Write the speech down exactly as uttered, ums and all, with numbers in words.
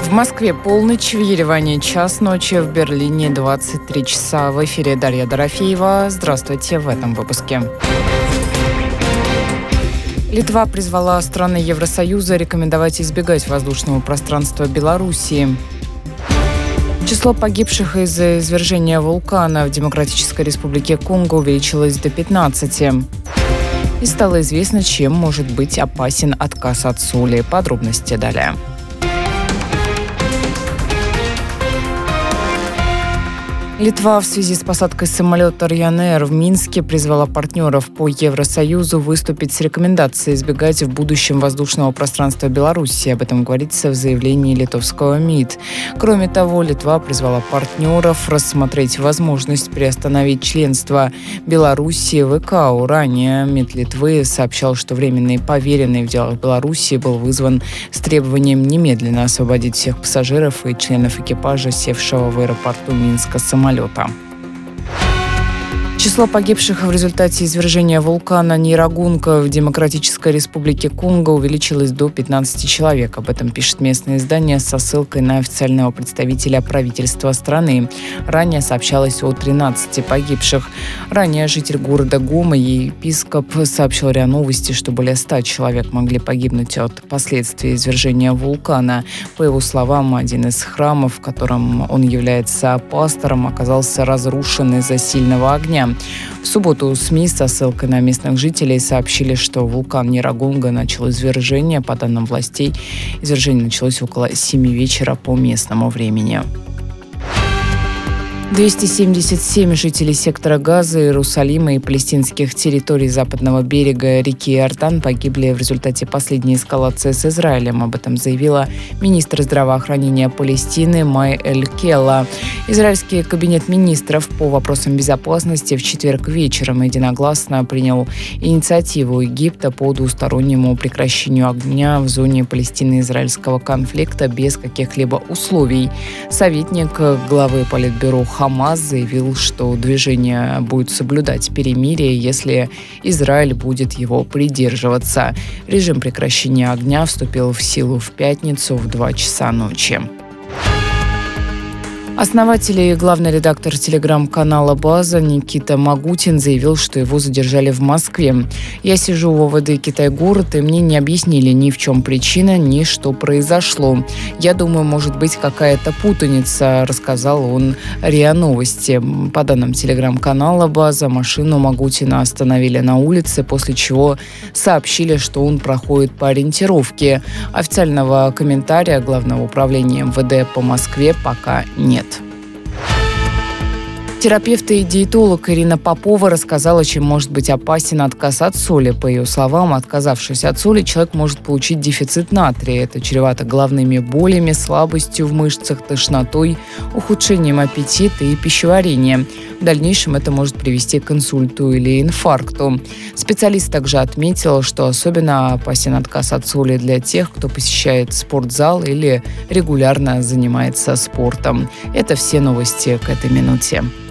В Москве полночь, в Ереване час ночи, в Берлине двадцать три часа. В эфире Дарья Дорофеева. Здравствуйте в этом выпуске. Литва призвала страны Евросоюза рекомендовать избегать воздушного пространства Белоруссии. Число погибших из-за извержения вулкана в Демократической Республике Конго увеличилось до пятнадцати. И стало известно, чем может быть опасен отказ от соли. Подробности далее. Литва в связи с посадкой самолета Ryanair в Минске призвала партнеров по Евросоюзу выступить с рекомендацией избегать в будущем воздушного пространства Беларуси. Об этом говорится в заявлении литовского МИД. Кроме того, Литва призвала партнеров рассмотреть возможность приостановить членство Беларуси в ИКАО. Ранее МИД Литвы сообщал, что временный поверенный в делах Беларуси был вызван с требованием немедленно освободить всех пассажиров и членов экипажа, севшего в аэропорту Минска самолета. Число погибших в результате извержения вулкана Нирагунка в Демократической Республике Конго увеличилось до пятнадцати человек. Об этом пишет местное издание со ссылкой на официального представителя правительства страны. Ранее сообщалось о тринадцати погибших. Ранее житель города Гома и епископ сообщил РИА Новости, что более ста человек могли погибнуть от последствий извержения вулкана. По его словам, один из храмов, в котором он является пастором, оказался разрушен из-за сильного огня. В субботу СМИ со ссылкой на местных жителей сообщили, что вулкан Нирагунга начал извержение. По данным властей, извержение началось около семи вечера по местному времени. двести семьдесят семь жителей сектора Газа, Иерусалима и палестинских территорий западного берега реки Иордан погибли в результате последней эскалации с Израилем. Об этом заявила министр здравоохранения Палестины Май Эль-Келла. Израильский кабинет министров по вопросам безопасности в четверг вечером единогласно принял инициативу Египта по двустороннему прекращению огня в зоне Палестино-израильского конфликта без каких-либо условий. Советник главы Политбюро Хамас заявил, что движение будет соблюдать перемирие, если Израиль будет его придерживаться. Режим прекращения огня вступил в силу в пятницу в два часа ночи. Основатель и главный редактор телеграм-канала «База» Никита Магутин заявил, что его задержали в Москве. «Я сижу в ОВД Китай-город, и мне не объяснили ни в чем причина, ни что произошло. Я думаю, может быть какая-то путаница», — рассказал он РИА Новости. По данным телеграм-канала «База», машину Магутина остановили на улице, после чего сообщили, что он проходит по ориентировке. Официального комментария Главного управления МВД по Москве пока нет. Терапевт и диетолог Ирина Попова рассказала, чем может быть опасен отказ от соли. По ее словам, отказавшись от соли, человек может получить дефицит натрия. Это чревато головными болями, слабостью в мышцах, тошнотой, ухудшением аппетита и пищеварения. В дальнейшем это может привести к инсульту или инфаркту. Специалист также отметил, что особенно опасен отказ от соли для тех, кто посещает спортзал или регулярно занимается спортом. Это все новости к этой минуте.